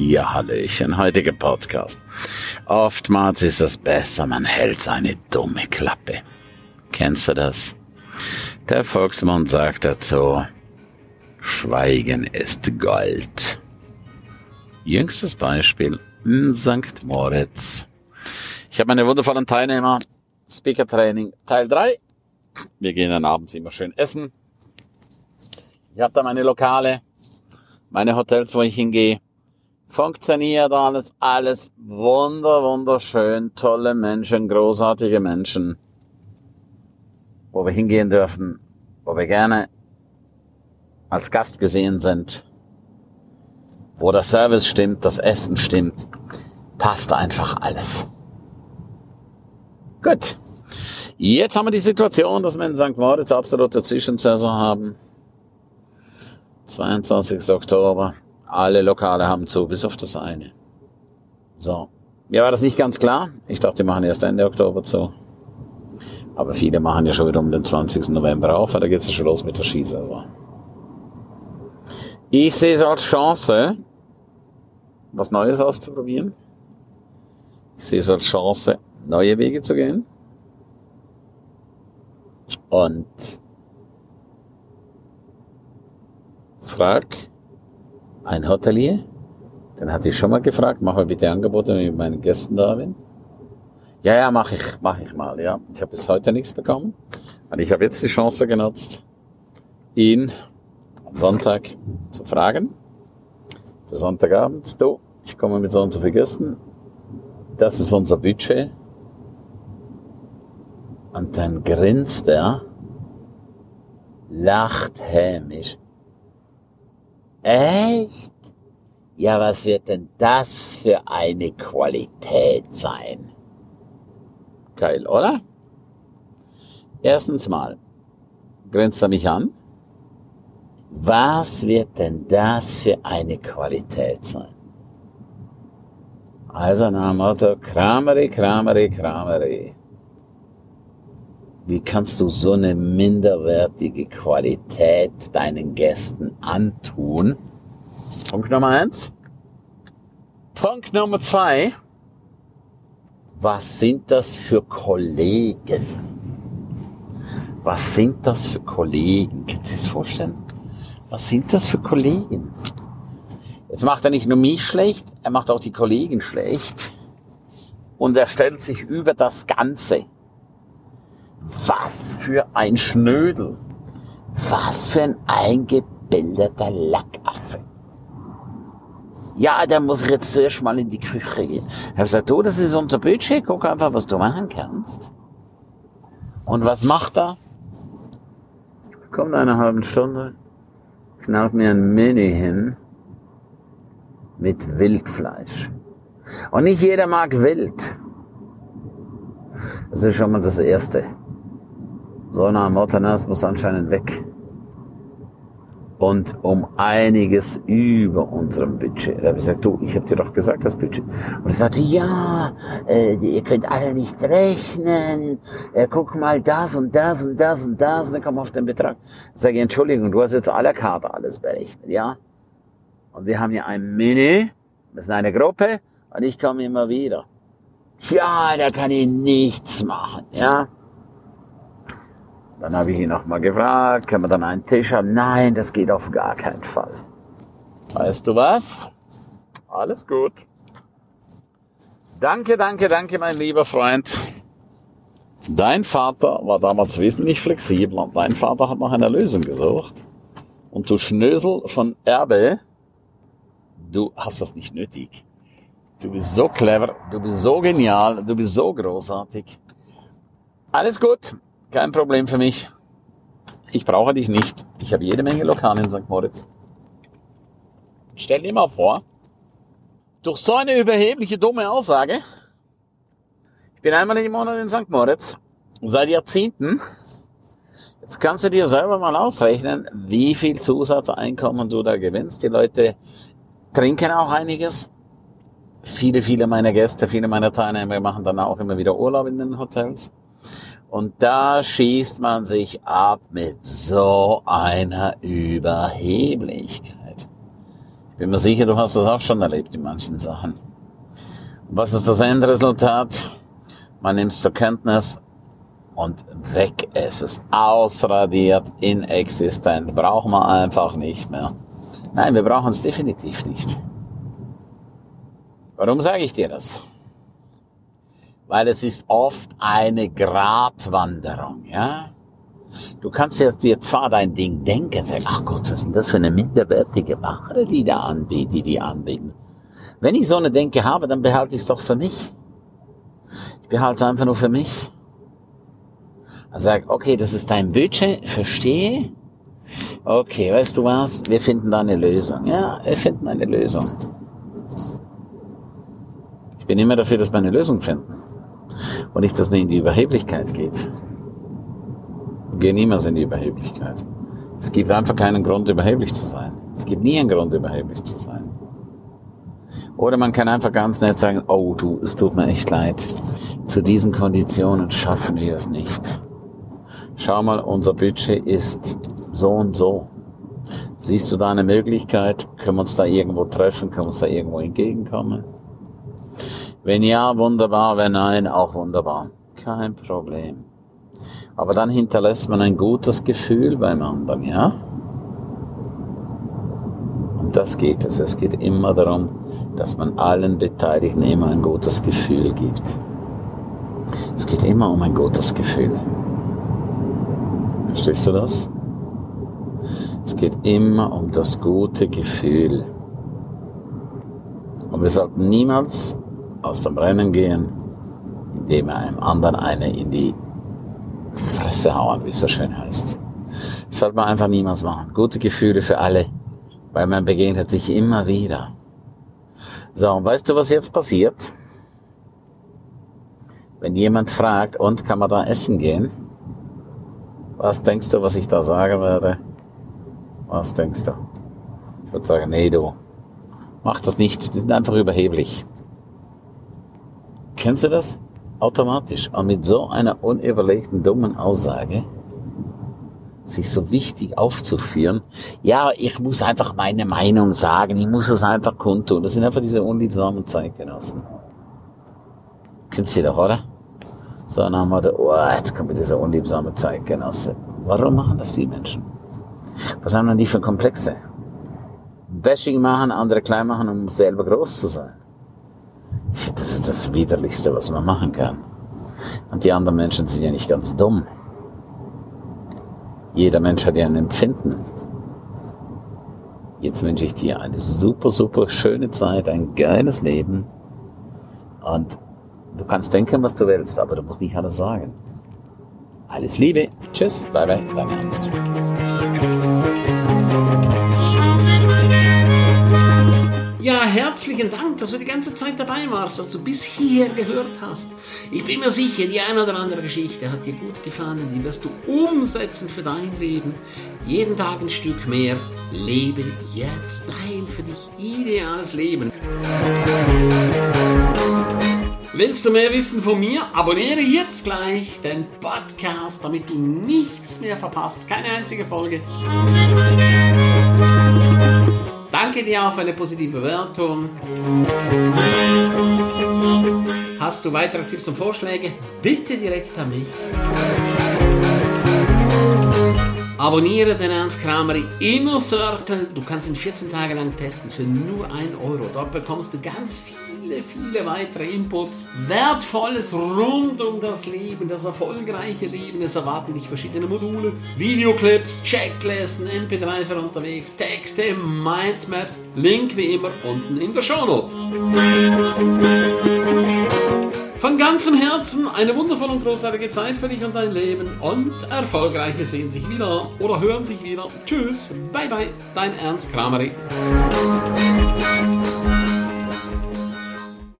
Ja, Hallöchen, heutiger Podcast. Oftmals ist es besser, man hält seine dumme Klappe. Kennst du das? Der Volksmund sagt dazu, Schweigen ist Gold. Jüngstes Beispiel in St. Moritz. Ich habe meine wundervollen Teilnehmer, Speaker-Training Teil 3. Wir gehen dann abends immer schön essen. Ich habe da meine Lokale, meine Hotels, wo ich hingehe. Funktioniert alles wunderschön, tolle Menschen, großartige Menschen, wo wir hingehen dürfen, wo wir gerne als Gast gesehen sind, wo der Service stimmt, das Essen stimmt, passt einfach alles. Gut, jetzt haben wir die Situation, dass wir in St. Moritz absolute Zwischensaison haben. 22. Oktober. Alle Lokale haben zu, bis auf das eine. So. Mir war das nicht ganz klar. Ich dachte, die machen erst Ende Oktober zu. Aber viele machen ja schon wieder um den 20. November auf, weil da geht's ja schon los mit der Skisaison. Ich sehe es als Chance, was Neues auszuprobieren. Ich sehe es als Chance, neue Wege zu gehen. Und frag ein Hotelier, den hatte ich schon mal gefragt, mach mal bitte Angebote, wenn ich mit meinen Gästen da bin. Ja, mach ich mal, ja. Ich habe bis heute nichts bekommen. Und ich habe jetzt die Chance genutzt, ihn am Sonntag zu fragen. Für Sonntagabend, du, ich komme mit so und so vielen Gästen. Das ist unser Budget. Und dann grinst er, lacht hämisch. Echt? Ja, was wird denn das für eine Qualität sein? Geil, oder? Erstens mal grinst er mich an. Was wird denn das für eine Qualität sein? Also nach dem Motto, Krameri. Wie kannst du so eine minderwertige Qualität deinen Gästen antun? Punkt Nummer 1. Punkt Nummer 2. Was sind das für Kollegen? Was sind das für Kollegen? Kannst du dir das vorstellen? Was sind das für Kollegen? Jetzt macht er nicht nur mich schlecht, er macht auch die Kollegen schlecht. Und er stellt sich über das Ganze. Was für ein Schnödel. Was für ein eingebildeter Lackaffe. Ja, da muss ich jetzt zuerst mal in die Küche gehen. Ich habe gesagt, du, das ist unser Budget, guck einfach, was du machen kannst. Und was macht er? Kommt eine halbe Stunde, knallt mir ein Mini hin mit Wildfleisch. Und nicht jeder mag Wild. Das ist schon mal das Erste. So nach dem Motto, das muss anscheinend weg. Und um einiges über unserem Budget. Da habe ich gesagt, du, ich habe dir doch gesagt, das Budget. Und er sagte, ja, ihr könnt alle nicht rechnen. Guck mal, das und das und das und das. Und dann kommen wir auf den Betrag. Ich sage, Entschuldigung, du hast jetzt à la carte alles berechnet, ja? Und wir haben ja ein Menü, das ist eine Gruppe, und ich komme immer wieder. Ja, da kann ich nichts machen, ja? Dann habe ich ihn nochmal gefragt, können wir dann einen Tisch haben? Nein, das geht auf gar keinen Fall. Weißt du was? Alles gut. Danke, mein lieber Freund. Dein Vater war damals wesentlich flexibler. Dein Vater hat nach einer Lösung gesucht. Und du Schnösel von Erbe, du hast das nicht nötig. Du bist so clever, du bist so genial, du bist so großartig. Alles gut. Kein Problem für mich. Ich brauche dich nicht. Ich habe jede Menge Lokale in St. Moritz. Stell dir mal vor, durch so eine überhebliche, dumme Aussage, ich bin einmal im Monat in St. Moritz, seit Jahrzehnten, jetzt kannst du dir selber mal ausrechnen, wie viel Zusatzeinkommen du da gewinnst. Die Leute trinken auch einiges. Viele meiner Gäste, viele meiner Teilnehmer machen dann auch immer wieder Urlaub in den Hotels. Und da schießt man sich ab mit so einer Überheblichkeit. Ich bin mir sicher, du hast das auch schon erlebt in manchen Sachen. Und was ist das Endresultat? Man nimmt es zur Kenntnis und weg ist es. Ausradiert, inexistent. Brauchen wir einfach nicht mehr. Nein, wir brauchen es definitiv nicht. Warum sage ich dir das? Weil es ist oft eine Gratwanderung, ja? Du kannst jetzt dir zwar dein Ding denken, sagen, ach Gott, was ist denn das für eine minderwertige Ware, die anbieten. Wenn ich so eine Denke habe, dann behalte ich es doch für mich. Ich behalte es einfach nur für mich. Dann sage, okay, das ist dein Budget, verstehe. Okay, weißt du was, wir finden da eine Lösung. Ja, wir finden eine Lösung. Ich bin immer dafür, dass wir eine Lösung finden. Und nicht, dass man in die Überheblichkeit geht. Wir gehen niemals in die Überheblichkeit. Es gibt einfach keinen Grund, überheblich zu sein. Es gibt nie einen Grund, überheblich zu sein. Oder man kann einfach ganz nett sagen, oh du, es tut mir echt leid. Zu diesen Konditionen schaffen wir es nicht. Schau mal, unser Budget ist so und so. Siehst du da eine Möglichkeit? Können wir uns da irgendwo treffen? Können wir uns da irgendwo entgegenkommen? Wenn ja, wunderbar. Wenn nein, auch wunderbar. Kein Problem. Aber dann hinterlässt man ein gutes Gefühl beim anderen, ja? Und das geht es. Es geht immer darum, dass man allen Beteiligten immer ein gutes Gefühl gibt. Es geht immer um ein gutes Gefühl. Verstehst du das? Es geht immer um das gute Gefühl. Und wir sollten niemals aus dem Rennen gehen, indem wir einem anderen eine in die Fresse hauen, wie es so schön heißt. Das sollte man einfach niemals machen. Gute Gefühle für alle, weil man begegnet sich immer wieder. So, und weißt du, was jetzt passiert? Wenn jemand fragt, und kann man da essen gehen? Was denkst du, was ich da sagen werde? Was denkst du? Ich würde sagen, nee, du, mach das nicht, die sind einfach überheblich. Kennst du das? Automatisch. Und mit so einer unüberlegten, dummen Aussage, sich so wichtig aufzuführen, ja, ich muss einfach meine Meinung sagen, ich muss es einfach kundtun. Das sind einfach diese unliebsamen Zeitgenossen. Kennst du die doch, oder? So, dann haben wir oh, jetzt kommt dieser unliebsame Zeitgenosse. Warum machen das die Menschen? Was haben denn die für Komplexe? Bashing machen, andere klein machen, um selber groß zu sein. Das ist das Widerlichste, was man machen kann. Und die anderen Menschen sind ja nicht ganz dumm. Jeder Mensch hat ja ein Empfinden. Jetzt wünsche ich dir eine super, super schöne Zeit, ein geiles Leben. Und du kannst denken, was du willst, aber du musst nicht alles sagen. Alles Liebe. Tschüss. Bye, bye. Dein Ernst. Ja, herzlichen Dank, dass du die ganze Zeit dabei warst, dass du bis hierher gehört hast. Ich bin mir sicher, die eine oder andere Geschichte hat dir gut gefallen, die wirst du umsetzen für dein Leben. Jeden Tag ein Stück mehr. Lebe jetzt dein für dich ideales Leben. Willst du mehr wissen von mir? Abonniere jetzt gleich den Podcast, damit du nichts mehr verpasst. Keine einzige Folge. Danke dir auch für eine positive Bewertung. Hast du weitere Tipps und Vorschläge? Bitte direkt an mich. Abonniere den Ernst Krameri Inner Circle. Du kannst ihn 14 Tage lang testen für nur 1 Euro. Dort bekommst du ganz viele weitere Inputs. Wertvolles rund um das Leben, das erfolgreiche Leben. Es erwarten dich verschiedene Module, Videoclips, Checklisten, MP3 für unterwegs, Texte, Mindmaps. Link wie immer unten in der Shownote. Von ganzem Herzen eine wundervolle und großartige Zeit für dich und dein Leben und Erfolgreiche sehen sich wieder oder hören sich wieder. Tschüss, bye bye, dein Ernst Krameri.